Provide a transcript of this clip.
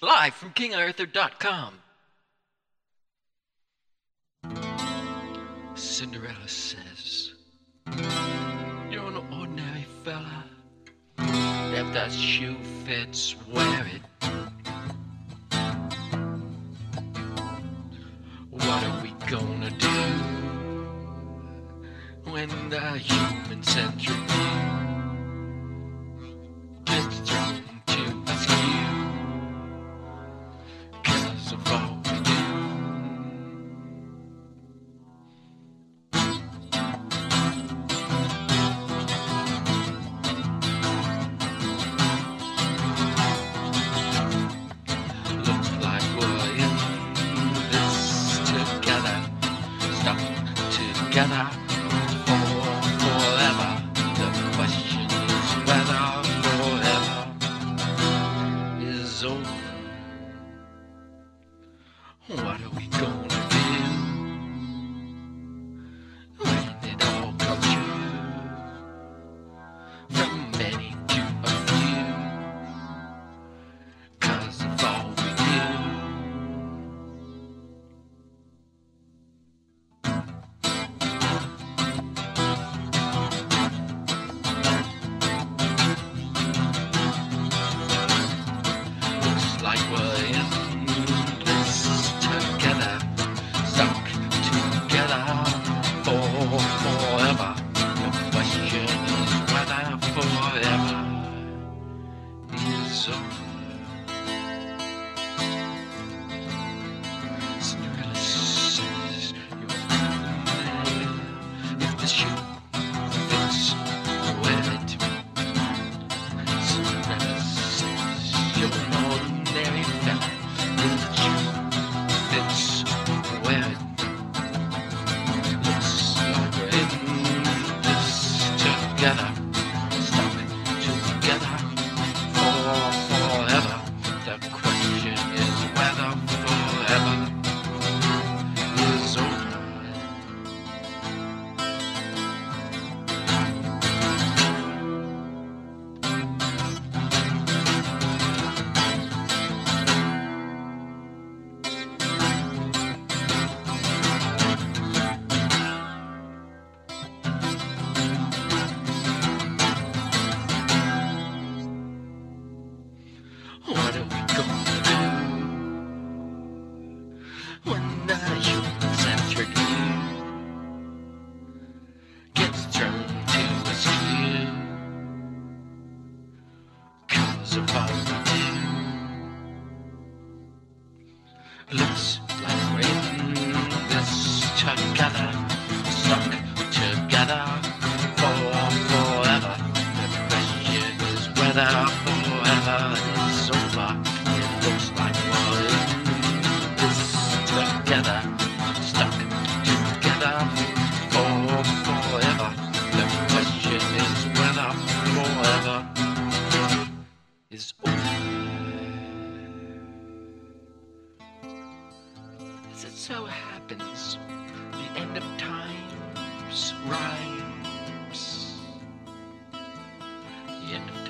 Live from KingArthur.com. Cinderella says, "You're an ordinary fella. If that shoe fits, wear it. What are we gonna do when the human-centric view gets thrown to askew? 'Cause of all we do." Looks like we're in this together, stuck together forever. The question is whether forever is over. What are we gonna do when it all comes true? From many to a few, 'cause of all we do. Looks like we're in this together, stuck together forever. The question is whether forever is over. Cinderella says, "You're ordinary. If the shoe fits, wear it." Cinderella says, "You're an ordinary fella. If the shoe fits, wear it." Looks like we're in this together, stuck together forever. The question is whether forever is over. What are we gonna do when the human-centric view gets thrown to askew? 'Cause of all we do. Looks like we're in this together, stuck together forever. The question is whether forever is over. It looks like we're in this together, stuck together forever. The question is whether forever is over. As it so happens, the end of times rhymes. The end of